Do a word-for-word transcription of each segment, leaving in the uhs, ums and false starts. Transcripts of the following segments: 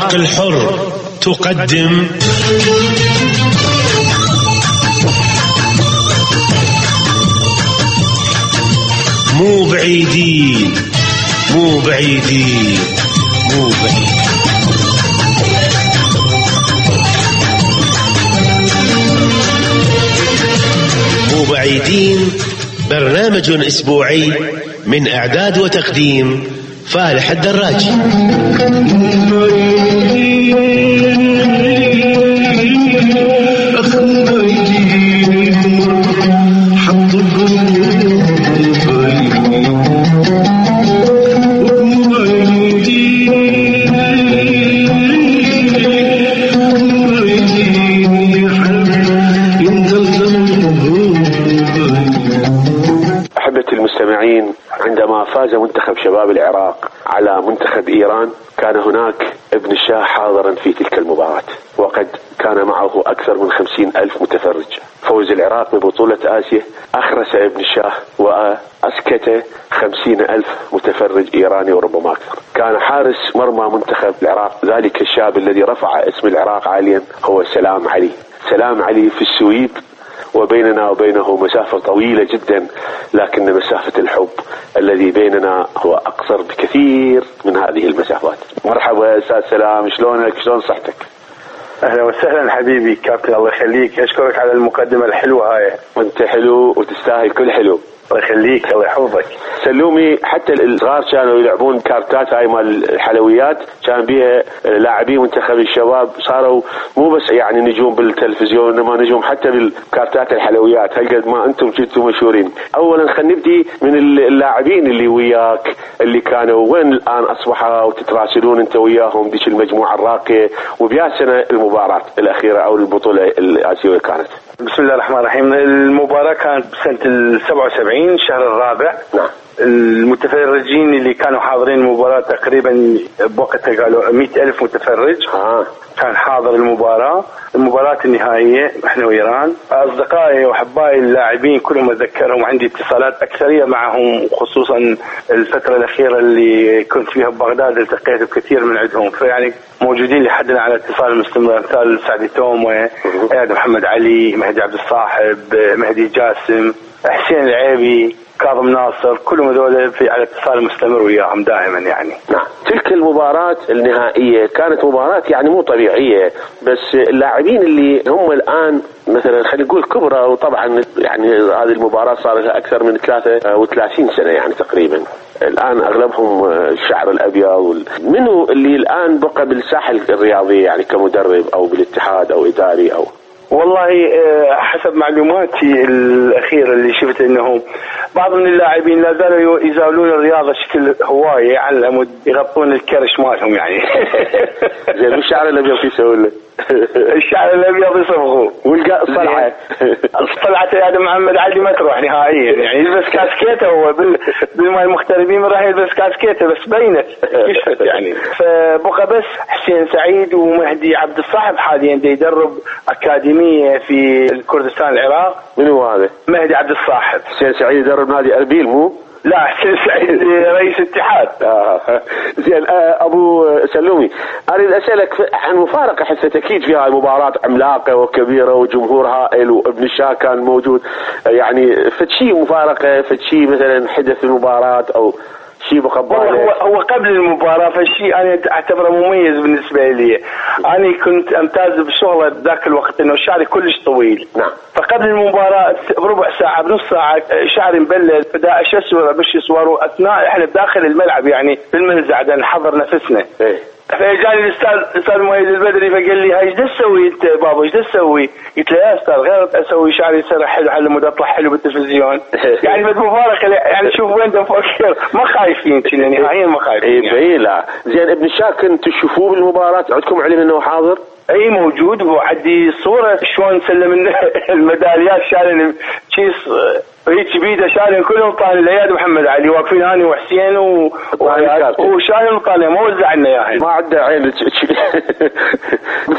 العراق الحر تقدم مو بعيدين مو بعيدين مو بعيدين. مو بعيدين برنامج أسبوعي من إعداد وتقديم فالح الدراجي. عندما فاز منتخب شباب العراق على منتخب إيران كان هناك ابن الشاه حاضرا في تلك المباراة، وقد كان معه أكثر من خمسين ألف متفرج. فوز العراق ببطولة آسيا أخرس ابن الشاه وأسكت خمسين ألف متفرج إيراني وربما أكثر. كان حارس مرمى منتخب العراق ذلك الشاب الذي رفع اسم العراق عاليا هو سلام علي. سلام علي في السويد، وبيننا وبينه مسافة طويلة جدا، لكن مسافة الحب الذي بيننا هو أقصر بكثير من هذه المسافات. مرحبا أستاذ سلام، شلونك؟ شلون صحتك؟ أهلا وسهلا حبيبي كابتن، الله يخليك. أشكرك على المقدمة الحلوة هاي. وأنت حلو وتستاهل كل حلو. الله يخليك، الله يحفظك. سلومي، حتى الصغار كانوا يلعبون كارتات هاي مال الحلويات، كان بيها لاعبين منتخب الشباب صاروا مو بس يعني نجوم بالتلفزيون، انما نجوم حتى بالكارتات الحلويات. هالقد ما انتم جدتوا مشهورين. اولا خلينا نبدي من اللاعبين اللي وياك اللي كانوا، وين الان اصبحوا وتتراسلون انت وياهم ديش المجموعه الراقيه؟ وبيا سنه المباراه الاخيره او البطوله الاسيويه كانت؟ بسم الله الرحمن الرحيم. المباراة كانت بسنة السبعة وسبعين شهر الرابع. نعم. المتفرجين اللي كانوا حاضرين المباراة تقريبا بوقتها قالوا مئة ألف متفرج. آه. كان حاضر المباراة المباراة النهائية احنا وإيران. أصدقائي وأحبائي اللاعبين كلهم أتذكرهم، عندي اتصالات أكثرية معهم، خصوصا الفترة الأخيرة اللي كنت فيها ببغداد التقيت بكثير من عندهم، فيعني موجودين لحدنا على اتصال مستمر. مثال سعد تومة، اياد محمد علي، مهدي عبد الصاحب، مهدي جاسم، حسين العيبي، كاظم ناصر، كلهم هذول في على اتصال مستمر وياهم دائما يعني. نعم. تلك المباراة النهائية كانت مباراة يعني مو طبيعية، بس اللاعبين اللي هم الآن مثلا خلينا نقول كبرى، وطبعا يعني هذه المباراة صار لها أكثر من ثلاثة وثلاثين سنة يعني تقريبا. الآن أغلبهم الشعر الأبيض. منو اللي الآن بقى بالساحة الرياضية يعني كمدرب أو بالاتحاد أو إداري أو؟ والله حسب معلوماتي الأخيرة اللي شفت أنه بعض من اللاعبين لا زالوا يزاولون الرياضة شكل هواية، يعلموا يغطون الكرش مالهم يعني. زين، والشعر الأبيض شو يسوي له؟ الشعر الأبيض يصبغوه والقاء الصلعة. الصلعة يا محمد علي ما تروح نهائيا يعني. يلبس كاسكيته هو بالمال المغتربين راح يلبس كاسكيته، بس بينت كشفت يعني. فبقى بس حسين سعيد ومهدي عبد الصاحب حاليا دي يدرب أكاديمية في كردستان العراق. من هو هذا؟ مهدي عبد الصاحب. حسين سعيد يدرب نادي أربيل مو؟ لا، حسين سعيد رئيس اتحاد. آه. زين. آه أبو سلومي، أريد أسألك عن مفارقة، حسيت أكيد فيها المباراة عملاقة وكبيرة وجمهور هائل وابن الشاه كان موجود، يعني فتشي مفارقة، فتشي مثلا حدث المباراة أو شيء بقباله؟ هو هو قبل المباراة فالشيء أنا أعتبره مميز بالنسبة لي. أنا كنت أمتاز بشغلة ذاك الوقت إنه شعري كلش طويل. نعم. فقبل المباراة بربع ساعة بنص ساعة شعري مبلل، بدأ أشسور أبش صور أثناء إحنا بداخل الملعب يعني بالمنزع دا نحضر نفسنا. إيه. فجاني الاستاذ الاستاذ مؤيد البدري فقال لي هاي ايش تسوي انت بابا، ايش تسوي؟ قلت له يا استاذ غير اسوي شعري يسرح حلو على مود اطلع حلو بالتلفزيون. يعني بد مفارقه يعني. شوف وين تفكر، ما خايفين كنا نهائيا ما خايفين يعني. اي لا. زين، ابن الشاه كنت تشوفوه بالمباراه؟ عندكم علم انه حاضر؟ اي موجود، وعندي صوره شلون سلم الميداليات شالن كيس هيك بيده، شالن كلهم طالع الاياد محمد علي واقفين انا وحسين و... وشالن طالع ما وزع لنا اياها. ما عنده عين مثل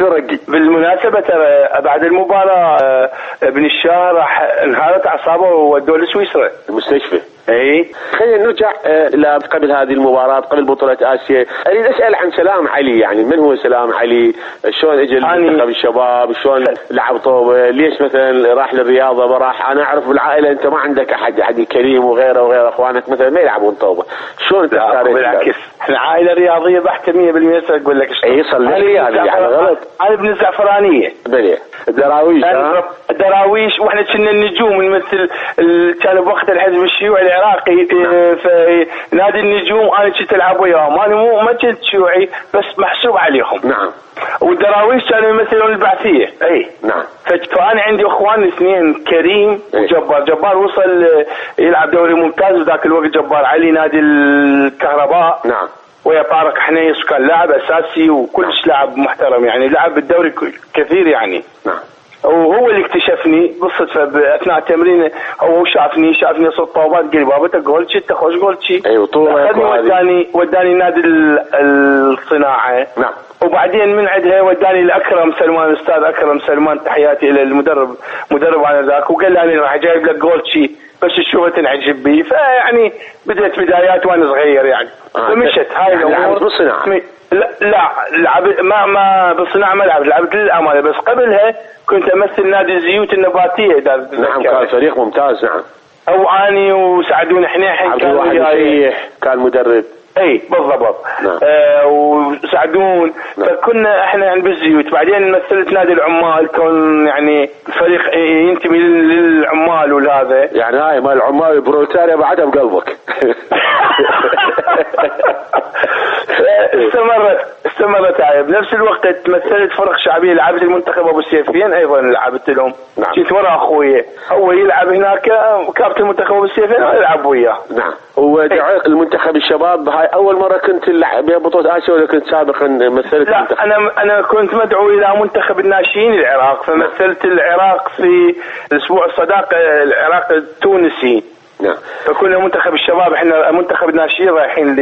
شكله رقي. بالمناسبة ترى بعد المباراة ابن الشاه راح انهارت اعصابه وودوه لسويسرا المستشفى. اي خلينا نرجع الى قبل هذه المباراة، قبل بطولة اسيا. اريد اسال عن سلام علي، يعني من هو سلام علي؟ شلون اجى المنتخب الشباب؟ شلون لعب طوبة؟ ليش مثلا راح للرياضة ما راح؟ انا اعرف بالعائلة انت ما عندك احد يعني كريم وغيره وغيره اخوانك مثلا ما يلعبون طوبة، شلون انت اختاريت؟ بالعكس احنا عائلة رياضية بحتة مية بالمية. اقول لك اي صلح لي يعني غلط. انا ابن الزعفرانية بلي الدراويش. الدراويش واحنا كنا النجوم نمثل كان بوقت الحزب الشيوعي العراقي في نادي النجوم. انا كنت العب وياهم، انا مو ما كنت شيوعي بس محسوب عليهم. نعم. والدراويش كانوا يمثلون البعثية. اي نعم. فانا عندي اخوان اثنين كريم وجبار. جبار وصل يلعب دوري ممتاز وذاك الوقت جبار علي نادي الكهرباء. نعم. ويا طارق حنيس كان لاعب اساسي وكلش لاعب محترم يعني، لعب بالدوري كثير يعني. نعم. وهو اللي اكتشفني بالصدفه باثناء التمرين. هو شافني شافني صوت طوبات قال بابا انت جولتشي انت خوش جولتشي. ايوه طولك. وداني وداني نادي الصناعه. نعم. وبعدين من عندها وداني لاكرم سلمان، الاستاذ اكرم سلمان، تحياتي الى المدرب مدرب على ذاك، وقال لي انا راح جايب لك جولتشي بس تشوفه تنعجب بيه. فيعني بديت بدايات وانا صغير يعني. آه فمشت هاي الامور. لعبت بالصناعه؟ لا لا لعبت ما ما بالصناعه ما لعبت، لعبت للامانه بس قبلها كنت امثل نادي الزيوت النباتيه. نعم كان فريق ممتاز. نعم. او اني وسعدون حنيحن كان وياي كان مدرب. اي بالضبط. نعم. آه وسعدون. نعم. فكنا احنا يعني بالزيوت. بعدين مثلت نادي العمال كون يعني فريق ينتمي للعمال والهذا يعني هاي مال العمال البروليتاريا بعدها بقلبك. استمرت استمرت هاي. بنفس الوقت مثلت فرق شعبيه، لعبت المنتخب ابو سيفين ايضا لعبت لهم. نعم. كنت ورا اخويا هو يلعب هناك كابتن المنتخب ابو سيفين وانا العب وياه. نعم. ودعيت المنتخب الشباب هاي اول مره كنت تلعب ببطوله اسيا ولا كنت سابقا مثلت؟ لا المنتخب؟ انا انا كنت مدعو الى منتخب الناشئين العراق، فمثلت العراق في اسبوع الصداقه العراق التونسي. نعم. فكنا منتخب الشباب احنا منتخب الناشئين رايحين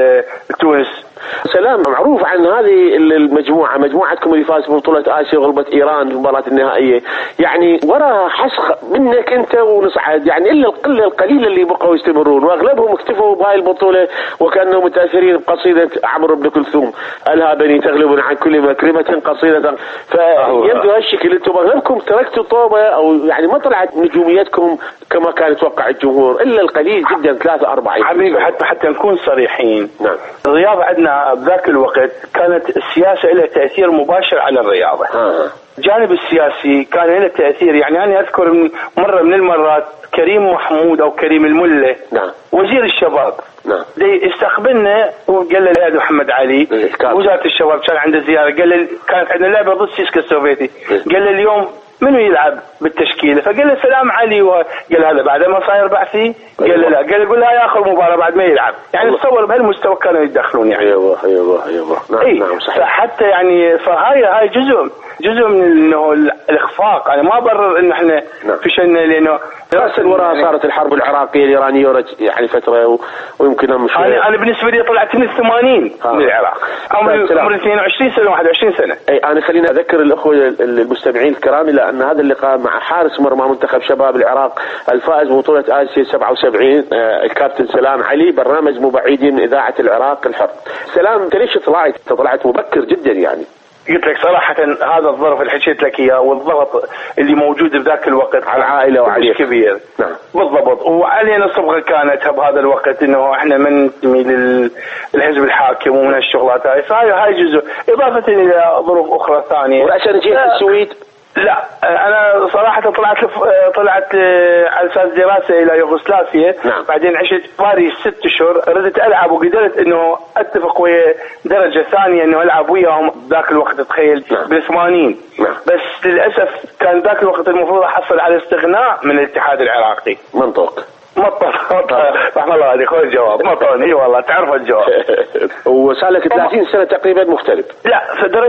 لتونس. سلام معروف عن هذه المجموعه، مجموعتكم اللي فاز ببطوله اسيا وغلبت ايران في المباراه النهائيه، يعني وراها حسخ منك انت ونصعد يعني، الا القله القليله اللي بقوا يستمرون واغلبهم اكتفوا بهاي البطوله وكانوا متاثرين بقصيده عمرو بن كلثوم الها بني تغلب عن كل مكرمه قصيده. فيبدو هالشكل انتم اغلبكم تركتوا طوبه او يعني ما طلعت نجوميتكم كما كان يتوقع الجمهور، الا القليل جدا ثلاثه اربعه. حبيبي حتى حتى نكون صريحين. نعم. الرياضه عندنا بذاك الوقت كانت السياسه لها تاثير مباشر على الرياضه. آه. الجانب السياسي كان له تاثير يعني. انا اذكر من مره من المرات كريم محمود او كريم المله. نعم. وزير الشباب. نعم. استقبلنا وقال له يا محمد علي وزاره الشباب كان عنده زياره، قال له كانت عندنا لعبه ضد سيسكا السوفيتي. قال له اليوم منو يلعب بالتشكيله؟ فقال له سلام علي. وقال هذا بعد ما صاير بعثي؟ قال له لا. قال يقول لا ياخذ مباراه بعد ما يلعب يعني. تصور بهالمستوى كانوا يتدخلون يعني. ايوه ايوه ايوه. نعم. اي نعم صحيح. فحتى يعني فهاي هاي جزء جزء من انه الاخفاق. انا ما برر ان احنا نعم. فشلنا لانه بس وراء يعني صارت الحرب العراقيه الايرانيه يعني فتره و... ويمكن مش انا انا بالنسبه لي طلعت من الثمانين من العراق. عمري عمري اثنين وعشرين سنه واحد وعشرين سنه. اي انا خليني اذكر الاخوه المستمعين الكرام الى ان هذا اللقاء مع حارس مرمى منتخب شباب العراق الفائز ببطوله اسيا سبعة وسبعين الكابتن سلام علي، برنامج مبعدين من اذاعه العراق الحر. سلام انت ليش طلعت؟ طلعت مبكر جدا يعني. قلت لك صراحة هذا الظرف اللي حكيت لك اياه والضغط اللي موجود بذاك الوقت على العائلة وعليك كبير. نعم بالضبط. وعلينا الصبغة كانت بهذا الوقت انه احنا من ننتمي للحزب الحاكم ومن هالشغلات هاي، فهاي هاي جزء اضافة الى ظروف اخرى ثانية. وعشان جيت السويد؟ لا انا صراحه طلعت لف... طلعت على اساس دراسه الى يوغوسلافيا. نعم. بعدين عشت باريس ست اشهر، ردت العب وقدرت انه اتفق ويا درجه ثانيه انه العب وياهم ذاك الوقت تخيل. نعم. بالثمانين. نعم. بس للاسف كان ذاك الوقت المفروض احصل على استغناء من الاتحاد العراقي. منطق. مطر رحم الله عليك. خذ الجواب مطر. اي والله تعرف الجواب. وصار لك ثلاثين سنه تقريبا مغترب. لا فدرست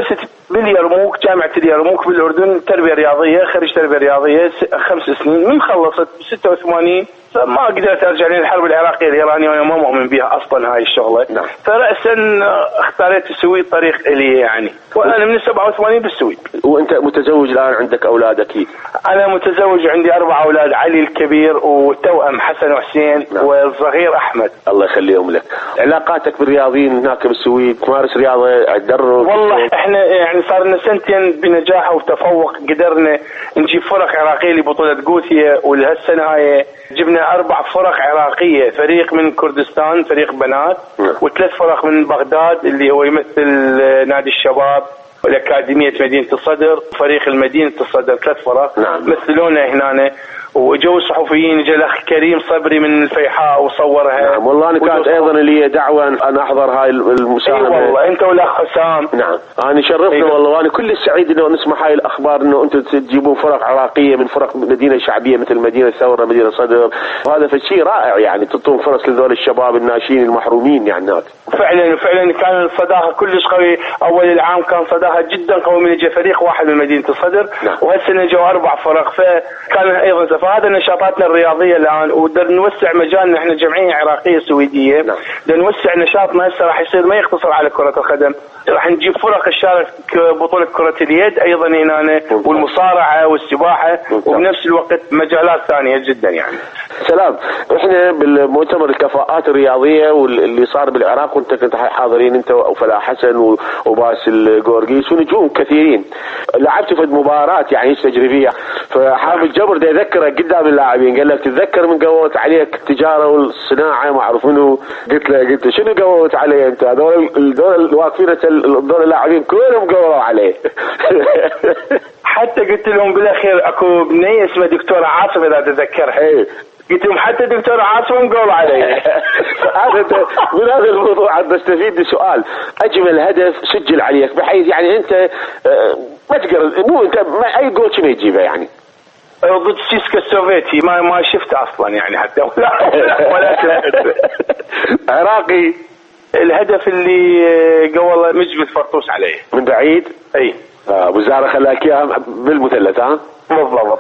باليرموك، جامعة اليرموك بالأردن، تربية رياضية، خريج تربية رياضية خمس سنين. من خلصت ستة وثمانين ما قدرت أرجع لين الحرب العراقية الإيرانية وأنا ما مؤمن بها أصلا هاي الشغلة. نعم. فرأسا اختاريت السويد طريق إلي يعني، وأنا من سبعة وثمانين بالسويد. وأنت متزوج الآن، عندك أولاد أكيد؟ أنا متزوج، عندي أربع أولاد، علي الكبير وتوأم حسن وحسين. نعم. والصغير أحمد. الله يخليهم لك. علاقاتك بالرياضيين هناك بالسويد، تمارس رياضة، تدرب؟ والله إحنا يعني صار لنا سنتين بنجاح وتفوق، قدرنا نجيب فرق عراقية لبطولة جوثية، ولهالسنة هاي جبنا أربع فرق عراقية، فريق من كردستان فريق بنات، وثلاث فرق من بغداد اللي هو يمثل نادي الشباب والأكاديمية مدينة الصدر، فريق المدينة الصدر، ثلاث فرق. نعم. مثلونا هنا، وجو الصحفيين، جاء الاخ كريم صبري من الفيحاء وصورها. نعم والله انا كانت ايضا لي دعوه ان احضر هاي المساهمه. اي والله انت والاخ حسام. نعم انا شرفنا. أيوة. والله وانا كل سعيد انه نسمع هاي الاخبار، انه انتم تجيبون فرق عراقيه من فرق مدينه شعبيه مثل مدينه ثوره، مدينه صدر، وهذا فشي رائع يعني، تعطون فرص لذول الشباب الناشئين المحرومين يعني هناك. فعلا فعلا كان الصداقه كلش قوي. اول العام كان صداقه جدا قوي، من جاء فريق واحد من مدينه الصدر. نعم. وهالسنه جو اربع فرق، فكان ايضا فهذا نشاطاتنا الرياضيه الان، ودر نوسع مجالنا. احنا جمعيه عراقيه سويديه. نعم. بدنا نوسع نشاطنا هسه، راح يصير ما يقتصر على كره القدم، راح نجيب فرق تشارك بطوله كره اليد ايضا هنا، والمصارعه والسباحه، وبنفس الوقت مجالات ثانيه جدا يعني. سلام. احنا بالمؤتمر الكفاءات الرياضيه واللي صار بالعراق، وانت كنت حاضرين انت وفلاح حسن وباسل قورقيس ونجوم كثيرين، لعبت في مباراه يعني تجريبيه، فحامد جبر ده يذكرك قدام اللاعبين، قال لك تتذكر من قوت عليك التجاره والصناعه ما اعرف منه. قلت له قلت له شنو قوت عليه انت؟ هذول دول الواقفين دول اللاعبين كلهم قولوا عليه. حتى قلت لهم بالاخير اكو بنيه اسمها دكتوره عاصم اذا تتذكرها. ايه قلت لهم حتى دكتور عاصم قول علي. هذا من هذا الموضوع بستفيد بسؤال، اجمل هدف سجل عليك بحيث يعني انت ما تقدر مو انت اي جول شنو يجيبه يعني؟ ضد سيسكا السوفيتي ما ما شفته اصلا يعني حتى ولا ولا عراقي. الهدف اللي قول مجبد فرطوس عليه من بعيد. اي ابو زهره خلاك اياها بالمثلث. ها بالضبط.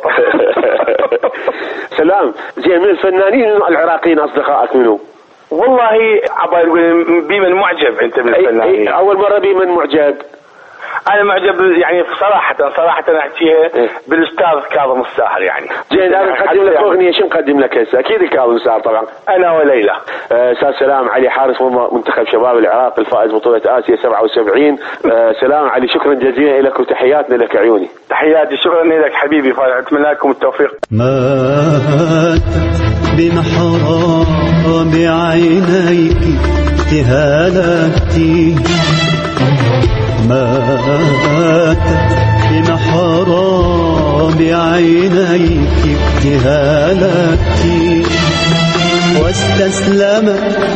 سلام. زين من الفنانين العراقيين اصدقائك منو؟ والله عبالي يقول بمن معجب انت من الفنانين؟ اول مره بمن معجب؟ انا معجب يعني صراحه صراحه احكيها بالاستاذ كاظم الساهر يعني. زين انا نقدم لك اغنيه، شو نقدم لك هسه؟ اكيد كاظم الساهر طبعا. انا وليلى. استاذ آه سلام علي حارس منتخب شباب العراق الفائز بطوله اسيا سبعة وسبعين. آه سلام علي، شكرا جزيلا لك وتحياتنا لك عيوني. تحياتي، شكرا لك حبيبي، اتمنى لكم التوفيق. مات بمحراب بعينيك ابتهالاتي، مات بمحراب عينيك ابتهالاتي، واستسلم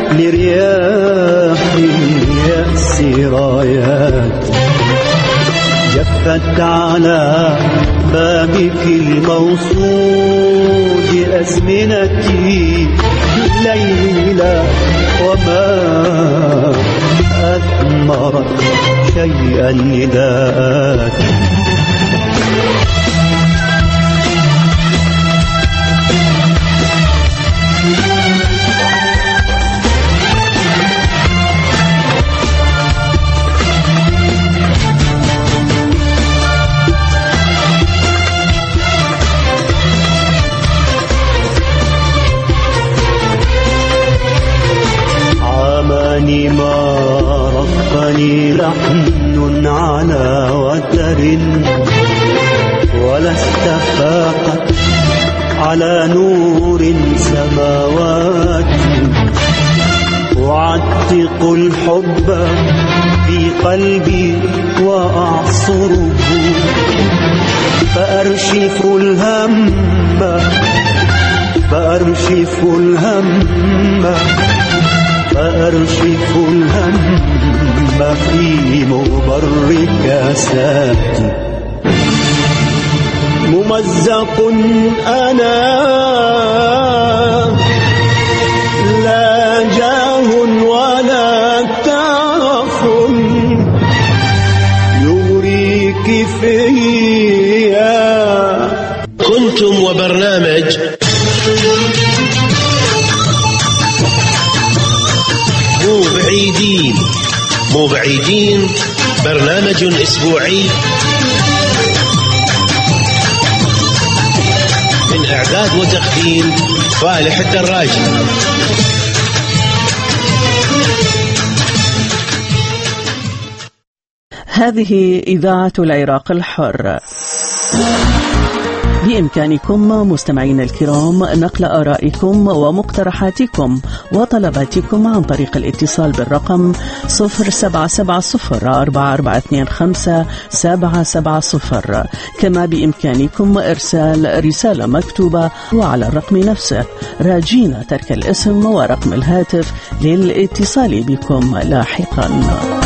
لرياح اليأس راياتي، جفت على بابك الموصود أزمنتي ليلى، وما أثمرت شيئا نداءاتي. عاماني ما رقني لحن على وتر، ولا استفاقت على نور سماوات، أعتق الحب في قلبي وأعصره، فأرشف الهم فأرشف الهم فأرشف الهم في مغبر كاساتي. ممزق أنا لا جاه ولا ترف، يغري فيا. كنتم وبرنامج مو بعيدين. مو بعيدين برنامج أسبوعي من إعداد وتقديم فالح الدراجي. هذه إذاعة العراق الحر. بإمكانكم مستمعين الكرام نقل آرائكم ومقترحاتكم وطلباتكم عن طريق الاتصال بالرقم صفر سبعة سبعة صفر أربعة أربعة اثنين خمسة سبعة سبعة صفر. كما بإمكانكم إرسال رسالة مكتوبة وعلى الرقم نفسه، راجين ترك الاسم ورقم الهاتف للاتصال بكم لاحقا.